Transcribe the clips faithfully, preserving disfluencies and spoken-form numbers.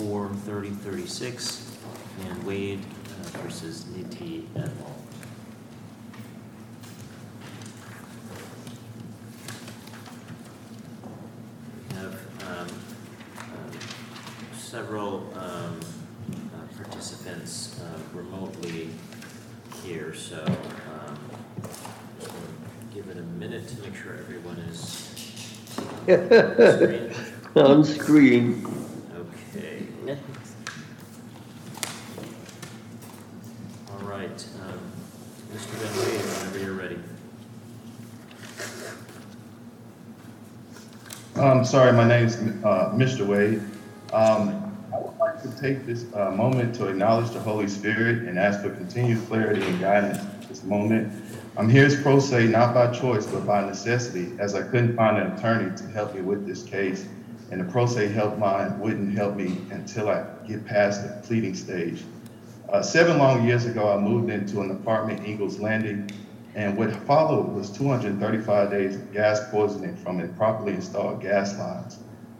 twenty-four thirty thirty-six, and Wade uh, versus Nitti et al. We have um, um, several um, uh, participants uh, remotely here, so um, just gonna give it a minute to make sure everyone is on screen. Okay. All right, um, Mister Van Wade, whenever you're ready. Um, sorry, my name's uh, Mister Wade. Um, I would like to take this uh, moment to acknowledge the Holy Spirit and ask for continued clarity and guidance at this moment. I'm here as pro se, not by choice, but by necessity, as I couldn't find an attorney to help me with this case, and the pro se helpline wouldn't help me until I get past the pleading stage. Uh, seven long years ago, I moved into an apartment, Eagles Landing, and what followed was two hundred thirty-five days of gas poisoning from improperly installed gas lines.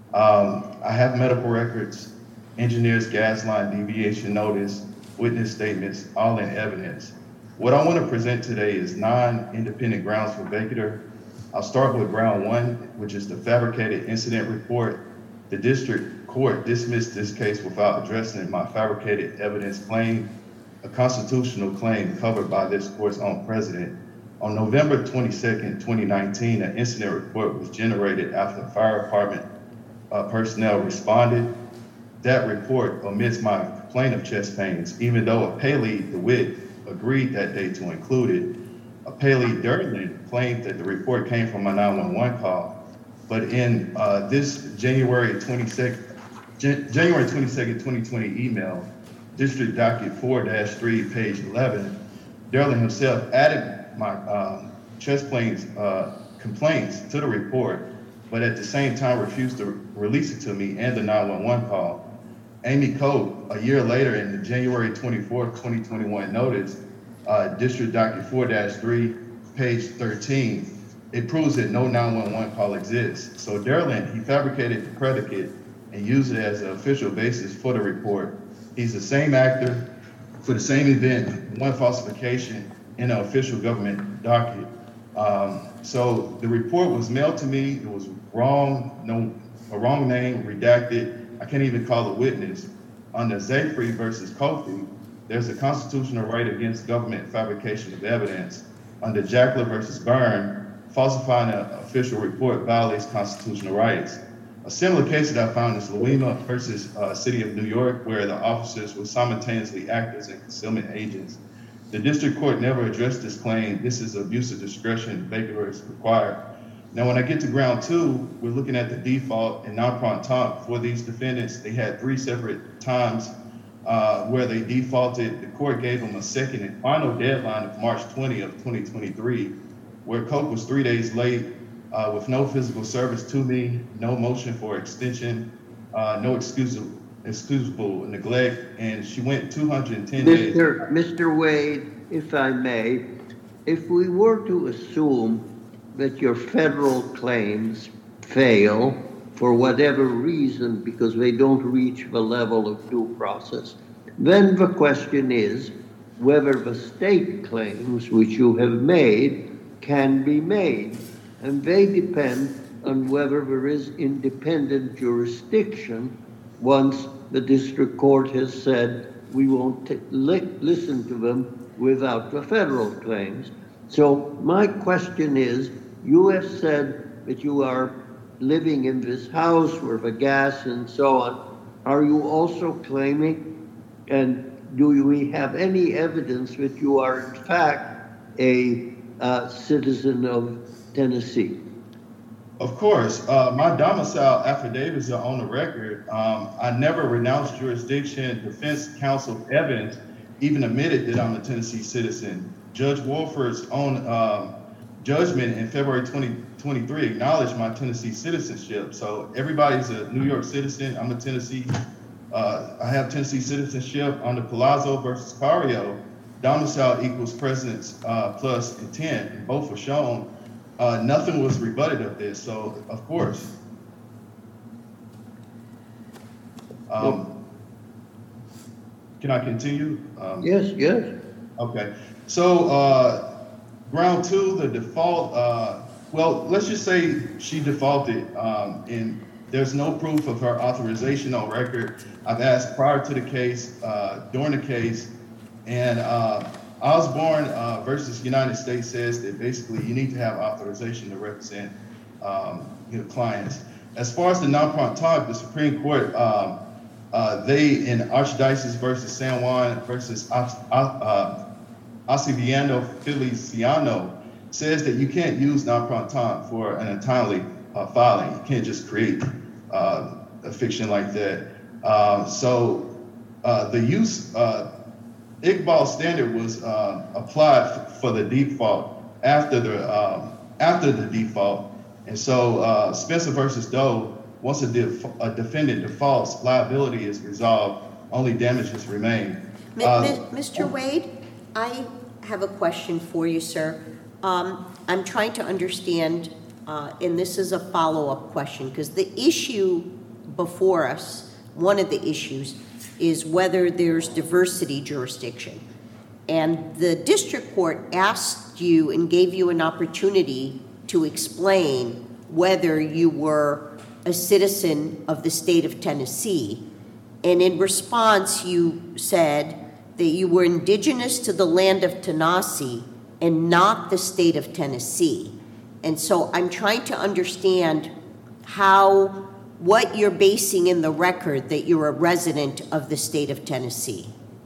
Um, I have medical records, engineer's gas line deviation notice, witness statements, all in evidence. What I want to present today is nine independent grounds for vacatur. I'll start with ground one, which is the fabricated incident report. The district court dismissed this case without addressing my fabricated evidence claim, a constitutional claim covered by this court's own precedent. On November twenty-second, twenty nineteen, an incident report was generated after fire department uh, personnel responded. That report omits my complaint of chest pains, even though a Paley DeWitt agreed that day to include it. A Paley Durland claimed that the report came from a nine one one call, but in uh, this January twenty-second, January twenty-second, twenty twenty email, District Docket four dash three, page eleven, Durland himself added my um, chest pains uh, complaints to the report, but at the same time refused to release it to me and the nine one one call. Amy Cope, a year later in the January twenty-fourth, twenty twenty-one notice, uh, District Docket four dash three, page thirteen, it proves that no nine one one call exists. So Durland, he fabricated the predicate and used it as an official basis for the report. He's the same actor for the same event, one falsification in an official government docket. Um, so the report was mailed to me. It was wrong, no, a wrong name, redacted. I can't even call a witness. Under Zafrey versus Kofi, there's a constitutional right against government fabrication of evidence. Under Jackler versus Byrne, falsifying an official report violates constitutional rights. A similar case that I found is Louima versus uh, City of New York, where the officers were simultaneously actors and concealment agents. The district court never addressed this claim. This is abuse of discretion, vacatur is required. Now, when I get to ground two, we're looking at the default and non-proton for these defendants. They had three separate times uh, where they defaulted. The court gave them a second and final deadline of March twentieth of twenty twenty-three, where Coke was three days late uh, with no physical service to me, no motion for extension, uh, no excusable, excusable neglect, and she went two hundred ten Mister days. Mister Wade, if I may, if we were to assume that your federal claims fail for whatever reason because they don't reach the level of due process, then the question is whether the state claims which you have made can be made, and they depend on whether there is independent jurisdiction once the district court has said we won't t- li- listen to them without the federal claims. So my question is, you have said that you are living in this house where the gas and so on. Are you also claiming, and do we have any evidence that you are in fact a uh, citizen of Tennessee? Of course, uh, my domicile affidavits are on the record. Um, I never renounced jurisdiction. Defense counsel Evans even admitted that I'm a Tennessee citizen. Judge Wolford's own um, judgment in February twenty twenty-three acknowledged my Tennessee citizenship. So everybody's a New York citizen. I'm a Tennessee. Uh, I have Tennessee citizenship under Palazzo versus Cario. Domicile equals presence uh, plus intent, and both were shown. Uh, nothing was rebutted of this, so of course. Um, can I continue? Um, Yes, yes. Okay, so uh, ground two, the default, uh, well, let's just say she defaulted um, and there's no proof of her authorization on record. I've asked prior to the case, uh, during the case, and uh, Osborne uh, versus United States says that basically you need to have authorization to represent um, your clients. As far as the non-proton, the Supreme Court, um, uh, they in Archdiocese versus San Juan versus uh, Ossiviano Feliciano says that you can't use non-proton for an untimely uh, filing. You can't just create uh, a fiction like that. Um, so uh, the use, uh, Iqbal standard was uh, applied for the default after the um, after the default, and so uh, Spencer versus Doe, once a, def a defendant defaults, liability is resolved, only damages remain. Mi- Uh, mi- Mister Wade, I have a question for you, sir. Um, I'm trying to understand, uh, and this is a follow-up question, because the issue before us, one of the issues, is whether there's diversity jurisdiction. And the district court asked you and gave you an opportunity to explain whether you were a citizen of the state of Tennessee. And in response, you said that you were indigenous to the land of Tanasi and not the state of Tennessee. And so I'm trying to understand how, what you're basing in the record that you're a resident of the state of Tennessee.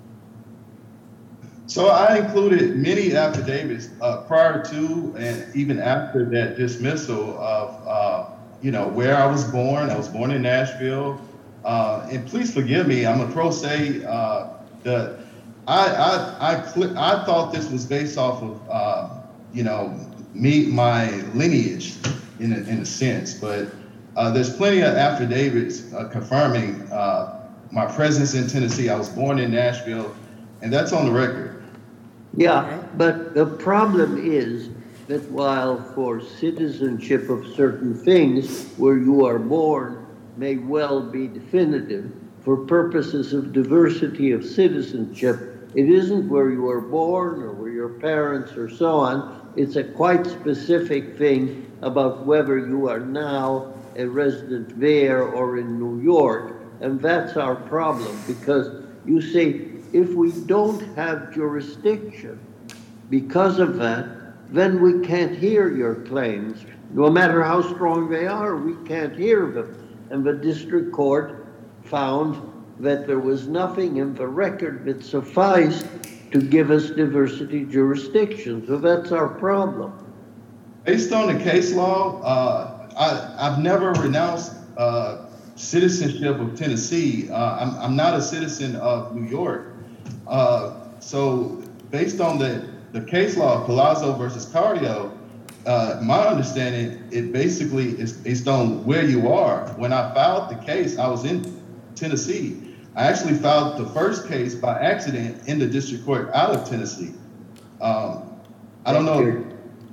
So I included many affidavits uh, prior to and even after that dismissal of, uh, you know, where I was born. I was born in Nashville. Uh, and please forgive me, I'm a pro se. Uh, the, I, I, I, cl- I thought this was based off of, uh, you know, me, my lineage in a, in a sense, but uh, there's plenty of affidavits uh, confirming uh, my presence in Tennessee. I was born in Nashville, and that's on the record. Yeah, but the problem is that while for citizenship of certain things where you are born may well be definitive, for purposes of diversity of citizenship, it isn't where you were born or where your parents or so on. It's a quite specific thing about whether you are now a resident there or in New York. And that's our problem, because you see, if we don't have jurisdiction because of that, then we can't hear your claims. No matter how strong they are, we can't hear them. And the district court found that there was nothing in the record that sufficed to give us diversity jurisdiction. So that's our problem. Based on the case law, uh, I, I've never renounced uh, citizenship of Tennessee. Uh, I'm, I'm not a citizen of New York. Uh, so based on the, the case law of Palazzo versus Cardio, uh, my understanding, it basically is based on where you are. When I filed the case, I was in Tennessee. I actually filed the first case by accident in the district court out of Tennessee. Um, I don't know.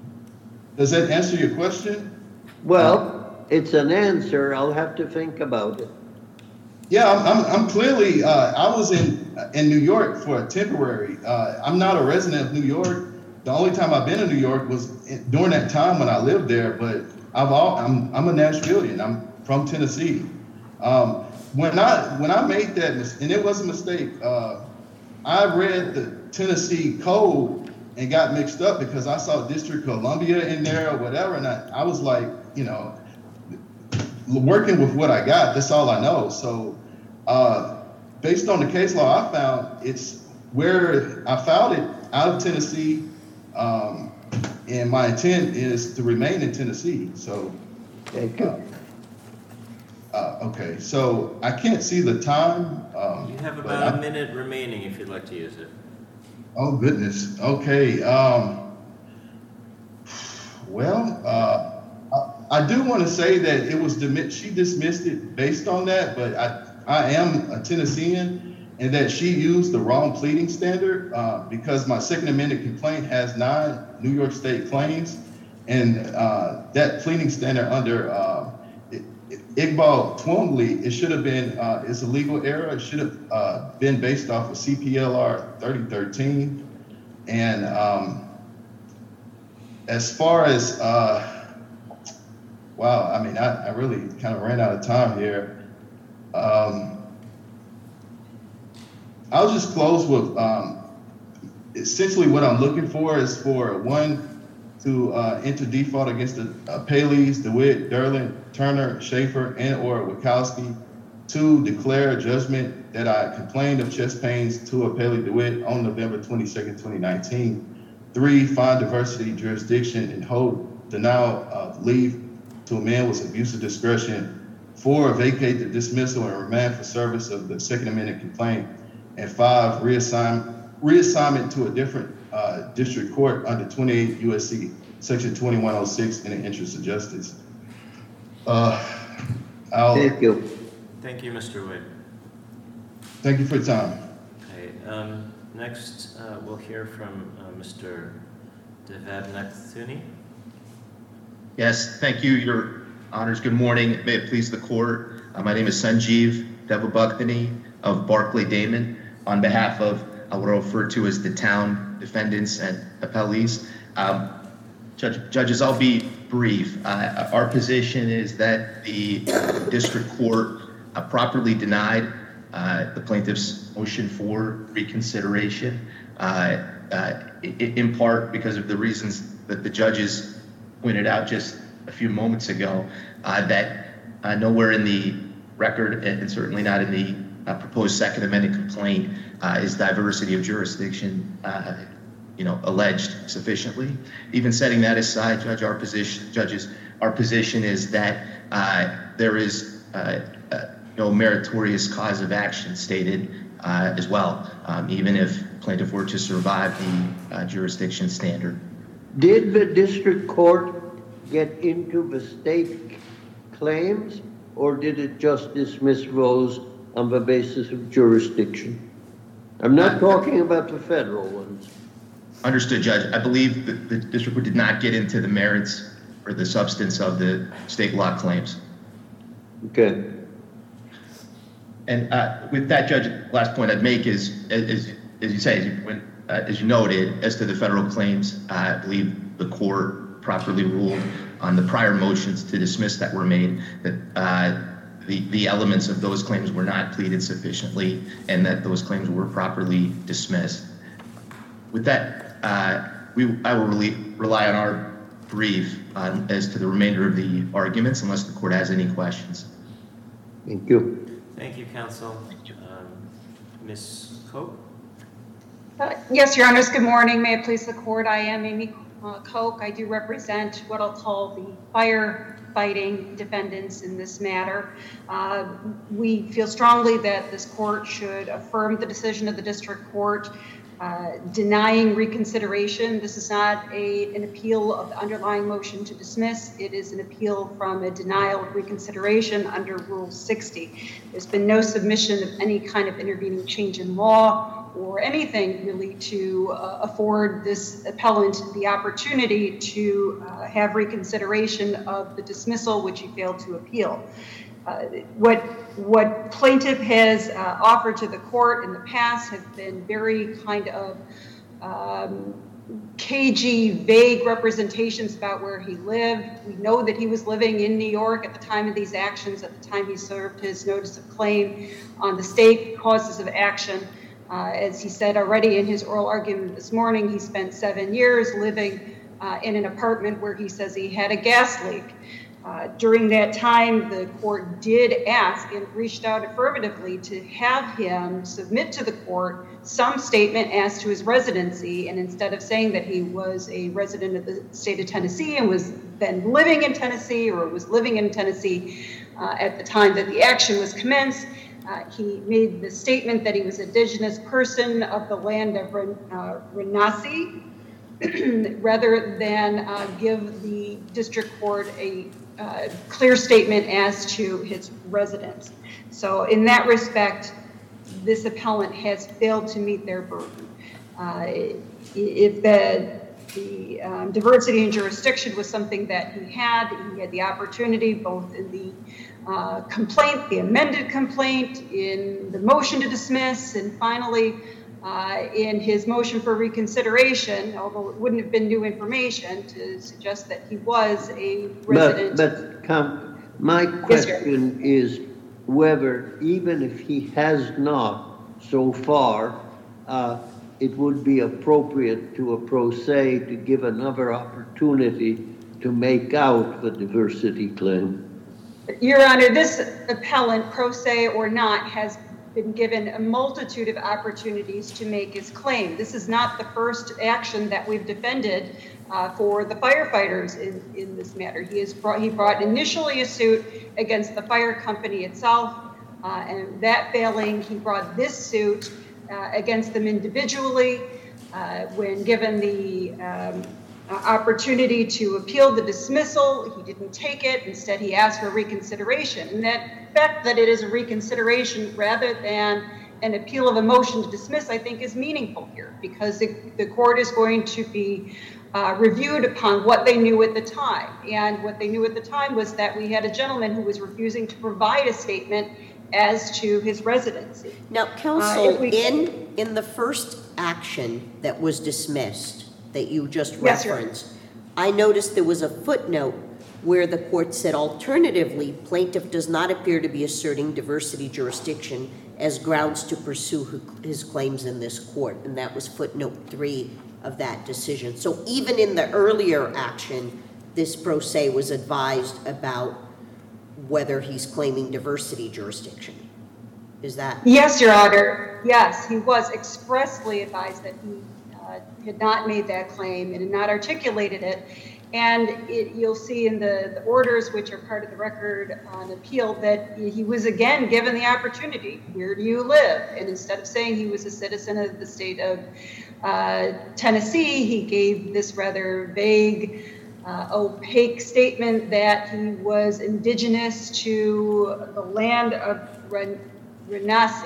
Does that answer your question? Well, it's an answer. I'll have to think about it. Yeah, I'm, I'm, I'm clearly, uh, I was in in New York for a temporary. Uh, I'm not a resident of New York. The only time I've been in New York was in, during that time when I lived there, but I've all, I'm, I'm a Nashvilleian. I'm from Tennessee. Um, when I when I made that, mis- and it was a mistake, uh, I read the Tennessee code and got mixed up because I saw District Columbia in there or whatever, and I, I was like, you know, working with what I got, that's all I know. So uh, based on the case law I found, it's where I filed it out of Tennessee, um, and my intent is to remain in Tennessee. So, Thank you. uh, uh, okay, so I can't see the time. Um, You have but about I- a minute remaining if you'd like to use it. Oh, goodness. Okay. Um, well, uh, I, I do want to say that it was, she dismissed it based on that, but I, I am a Tennessean, and that she used the wrong pleading standard uh, because my Second Amendment complaint has nine New York State claims, and uh, that pleading standard under, uh, it, it, Iqbal Twombly, it should have been, uh, it's a legal error. It should have uh, been based off of C P L R thirty thirteen. And um, as far as, uh, wow, I mean, I, I really kind of ran out of time here. Um, I'll just close with um, essentially what I'm looking for is for one, to uh, enter default against the uh, Paleys, DeWitt, Derlin, Turner, Schaefer, and or Wachowski. Two, declare judgment that I complained of chest pains to a Paley DeWitt on November twenty-second, twenty nineteen. Three, find diversity jurisdiction and hold denial of leave to amend was abuse of discretion. Four, vacate the dismissal and remand for service of the Second Amendment complaint. And five, reassign, reassignment to a different uh, district court under twenty-eight U S C section twenty-one oh six in the interest of justice. Uh, I'll, Thank you. Thank you, Mister Wade. Thank you for your time. Okay, um, next, uh, we'll hear from uh, Mister Devabnathuni. Yes, thank you, Your Honors. Good morning. May it please the court. Uh, my name is Sanjeev Devabnathuni of Barclay Damon. On behalf of uh, what I'll refer to as the town defendants and appellees. Um, judge, judges, I'll be brief. Uh, our position is that the district court uh, properly denied uh, the plaintiff's motion for reconsideration, uh, uh, in part because of the reasons that the judges pointed out just a few moments ago, uh, that uh, nowhere in the record, and certainly not in the uh, proposed Second Amendment complaint, uh, is diversity of jurisdiction uh, you know, alleged sufficiently. Even setting that aside, Judge, our position, judges, our position is that uh, there is uh, uh, no meritorious cause of action stated uh, as well, um, even if plaintiff were to survive the uh, jurisdiction standard. Did the district court get into the state claims, or did it just dismiss those on the basis of jurisdiction? I'm not talking about the federal ones. Understood, Judge. I believe that the district court did not get into the merits or the substance of the state law claims. Okay. And uh, with that, Judge, last point I'd make is, as, as you say, as you, when, uh, as you noted, as to the federal claims, uh, I believe the court properly ruled on the prior motions to dismiss that were made, that uh, the, the elements of those claims were not pleaded sufficiently and that those claims were properly dismissed. With that, uh, we, I will really rely on our brief um, as to the remainder of the arguments, unless the court has any questions. Thank you. Thank you, counsel. Um, Miz Koch? Uh, yes, Your Honors, good morning. May it please the court. I am Amy uh, Koch. I do represent what I'll call the firefighting defendants in this matter. Uh, we feel strongly that this court should affirm the decision of the district court uh, denying reconsideration. This is not a, an appeal of the underlying motion to dismiss. It is an appeal from a denial of reconsideration under Rule sixty. There's been no submission of any kind of intervening change in law or anything really to uh, afford this appellant the opportunity to uh, have reconsideration of the dismissal, which he failed to appeal. Uh, what what plaintiff has uh, offered to the court in the past have been very kind of um, cagey, vague representations about where he lived. We know that he was living in New York at the time of these actions, at the time he served his notice of claim on the state causes of action. Uh, as he said already in his oral argument this morning, he spent seven years living uh, in an apartment where he says he had a gas leak. Uh, during that time, the court did ask and reached out affirmatively to have him submit to the court some statement as to his residency. And instead of saying that he was a resident of the state of Tennessee and was then living in Tennessee or was living in Tennessee uh, at the time that the action was commenced, uh, he made the statement that he was an indigenous person of the land of Ren- uh, Renassi, rather than uh, give the district court a uh, clear statement as to his residence. So in that respect, this appellant has failed to meet their burden. Uh, if the the um, diversity in jurisdiction was something that he had. He had the opportunity both in the uh, complaint, the amended complaint, in the motion to dismiss, and finally uh, in his motion for reconsideration, although it wouldn't have been new information to suggest that he was a resident. But, but come, my question is whether, even if he has not so far, uh, it would be appropriate to a pro se to give another opportunity to make out the diversity claim. Your Honor, this appellant, pro se or not, has been given a multitude of opportunities to make his claim. This is not the first action that we've defended uh, for the firefighters in, in this matter. He has brought, he brought initially a suit against the fire company itself, uh, and that failing, he brought this suit uh, against them individually. Uh, when given the um, opportunity to appeal the dismissal, he didn't take it. Instead, he asked for reconsideration. And that fact that it is a reconsideration rather than an appeal of a motion to dismiss, I think, is meaningful here, because the, the court is going to be uh, reviewed upon what they knew at the time. And what they knew at the time was that we had a gentleman who was refusing to provide a statement as to his residency. Now, counsel, uh, we, in in the first action that was dismissed that you just yes, referenced, I noticed there was a footnote where the court said, alternatively, plaintiff does not appear to be asserting diversity jurisdiction as grounds to pursue his claims in this court, and that was footnote three of that decision. So even in the earlier action, this pro se was advised about whether he's claiming diversity jurisdiction. Is that? Yes, Your Honor. Yes, he was expressly advised that he uh, had not made that claim and had not articulated it. And it, you'll see in the, the orders, which are part of the record on appeal, that he was again given the opportunity, where do you live? And instead of saying he was a citizen of the state of uh, Tennessee, he gave this rather vague, uh, opaque statement that he was indigenous to the land of Ren- Renassi.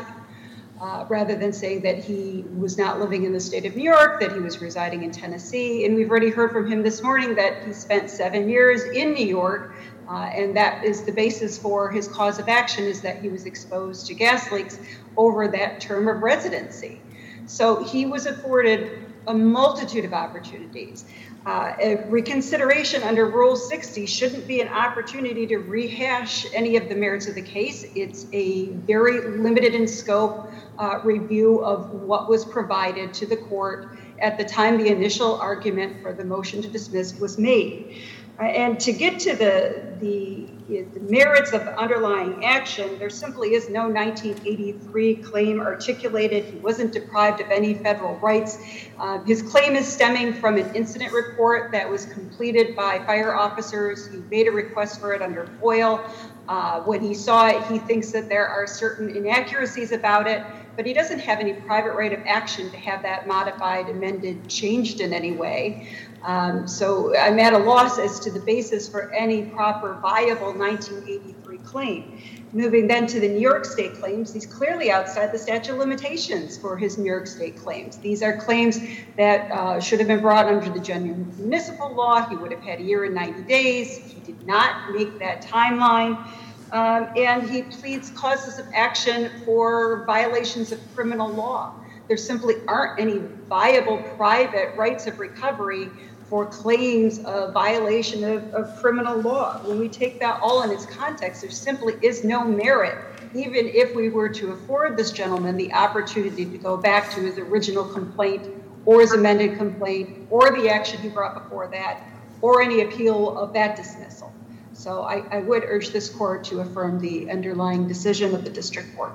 Uh, rather than saying that he was not living in the state of New York, that he was residing in Tennessee. And we've already heard from him this morning that he spent seven years in New York, uh, and that is the basis for his cause of action, is that he was exposed to gas leaks over that term of residency. So he was afforded a multitude of opportunities. Uh, a reconsideration under Rule sixty shouldn't be an opportunity to rehash any of the merits of the case. It's a very limited in scope uh, review of what was provided to the court at the time the initial argument for the motion to dismiss was made. Uh, and to get to the, the, the merits of the underlying action, there simply is no nineteen eighty-three claim articulated. He wasn't deprived of any federal rights. Uh, his claim is stemming from an incident report that was completed by fire officers. He made a request for it under FOIL. Uh, when he saw it, he thinks that there are certain inaccuracies about it, but he doesn't have any private right of action to have that modified, amended, changed in any way. Um, so I'm at a loss as to the basis for any proper viable nineteen eighty-three claim. Moving then to the New York State claims, he's clearly outside the statute of limitations for his New York State claims. These are claims that uh, should have been brought under the general municipal law. He would have had a year and ninety days. He did not make that timeline. Um, and he pleads causes of action for violations of criminal law. There simply aren't any viable private rights of recovery for claims of violation of, of criminal law. When we take that all in its context, there simply is no merit, even if we were to afford this gentleman the opportunity to go back to his original complaint or his amended complaint or the action he brought before that or any appeal of that dismissal. So I, I would urge this court to affirm the underlying decision of the district court.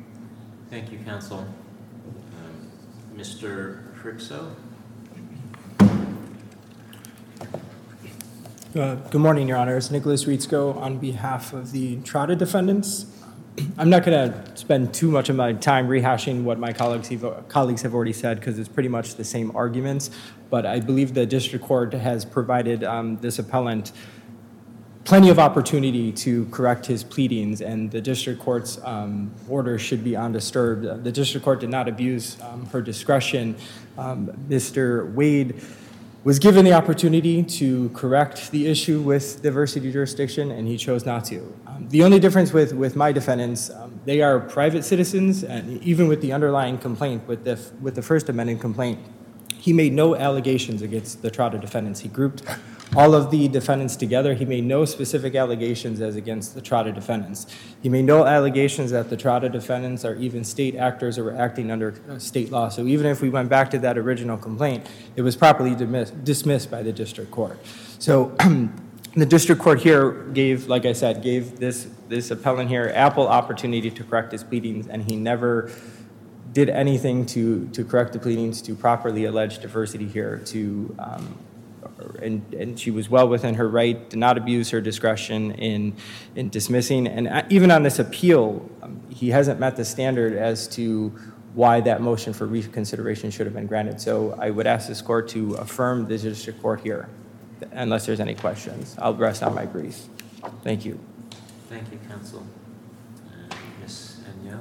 Thank you, counsel. Um, Mister Frixo? Uh, good morning, Your Honors. Nicholas Rietzko on behalf of the Trotta defendants. I'm not going to spend too much of my time rehashing what my colleagues have, colleagues have already said, because it's pretty much the same arguments, but I believe the district court has provided um, this appellant plenty of opportunity to correct his pleadings, and the district court's um, order should be undisturbed. Uh, the district court did not abuse um, her discretion. Um, Mister Wade was given the opportunity to correct the issue with diversity jurisdiction, and he chose not to. Um, the only difference with, with my defendants, um, they are private citizens, and even with the underlying complaint, with the, with the First Amendment complaint, he made no allegations against the Trotta defendants. He grouped all of the defendants together. He made no specific allegations as against the Trotta defendants. He made no allegations that the Trotta defendants are even state actors or were acting under uh, state law. So even if we went back to that original complaint, it was properly dismiss- dismissed by the district court. So the district court here gave, like I said, gave this, this appellant here ample opportunity to correct his pleadings, and he never did anything to, to correct the pleadings, to properly allege diversity here, to um, And, and she was well within her right, did not abuse her discretion in, in dismissing. And even on this appeal, um, he hasn't met the standard as to why that motion for reconsideration should have been granted. So I would ask this court to affirm the district court here, unless there's any questions. I'll rest on my briefs. Thank you. Thank you, counsel. Uh, Miz Agnel?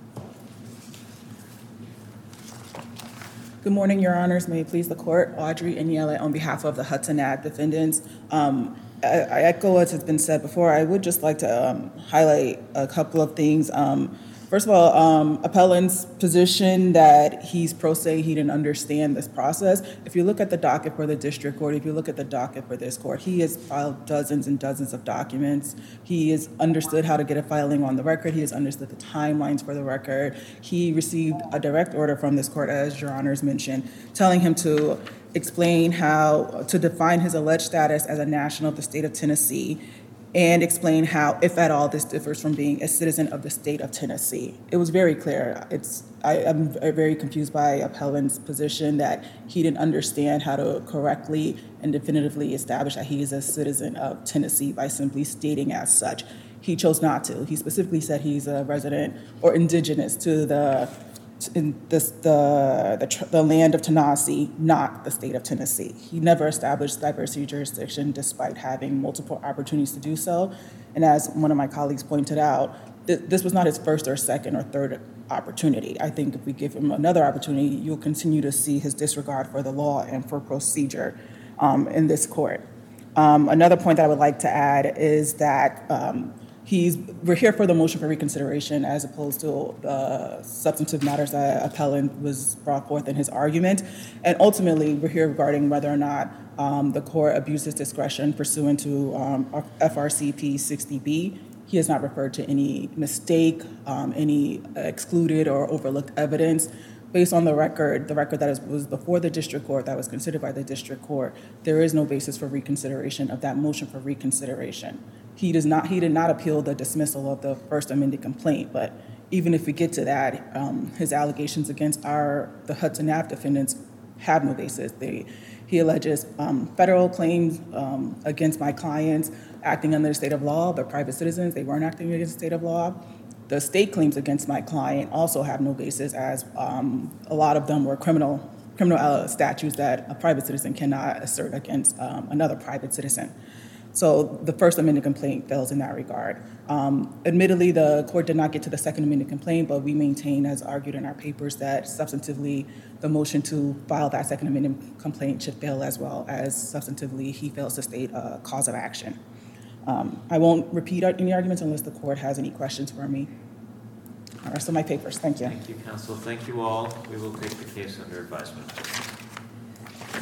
Good morning, Your Honors. May it please the court. Audrey Aniela on behalf of the Hudson Ave defendants. Um, I, I echo what has been said before. I would just like to um, highlight a couple of things. Um, First of all, um, appellant's position that he's pro se, he didn't understand this process. If you look at the docket for the district court, if you look at the docket for this court, he has filed dozens and dozens of documents. He has understood how to get a filing on the record. He has understood the timelines for the record. He received a direct order from this court, as Your Honors mentioned, telling him to explain how, to define his alleged status as a national of the state of Tennessee, and explain how, if at all, this differs from being a citizen of the state of Tennessee. It was very clear. It's, I, I'm very confused by appellant's position that he didn't understand how to correctly and definitively establish that he is a citizen of Tennessee by simply stating as such. He chose not to. He specifically said he's a resident or indigenous to the in this, the, the the land of Tennessee, not the state of Tennessee. He never established diversity jurisdiction despite having multiple opportunities to do so. And as one of my colleagues pointed out, th- this was not his first or second or third opportunity. I think if we give him another opportunity, you'll continue to see his disregard for the law and for procedure um, in this court. Um, another point that I would like to add is that um, He's, we're here for the motion for reconsideration as opposed to uh, substantive matters that appellant was brought forth in his argument. And ultimately, we're here regarding whether or not um, the court abused its discretion pursuant to um, F R C P sixty B. He has not referred to any mistake, um, any excluded or overlooked evidence. Based on the record, the record that is, was before the district court, that was considered by the district court, there is no basis for reconsideration of that motion for reconsideration. He does not. He did not appeal the dismissal of the first amended complaint. But even if we get to that, um, his allegations against our the Hudson Ave defendants have no basis. They, he alleges um, federal claims um, against my clients acting under the state of law, but private citizens, they weren't acting against the state of law. The state claims against my client also have no basis, as um, a lot of them were criminal criminal uh, statutes that a private citizen cannot assert against um, another private citizen. So the First Amendment complaint fails in that regard. Um, admittedly, the court did not get to the Second Amendment complaint, but we maintain, as argued in our papers, that substantively the motion to file that Second Amendment complaint should fail, as well as substantively he fails to state a cause of action. Um, I won't repeat any arguments unless the court has any questions for me. All right, so my papers. Thank you. Thank you, counsel. Thank you all. We will take the case under advisement.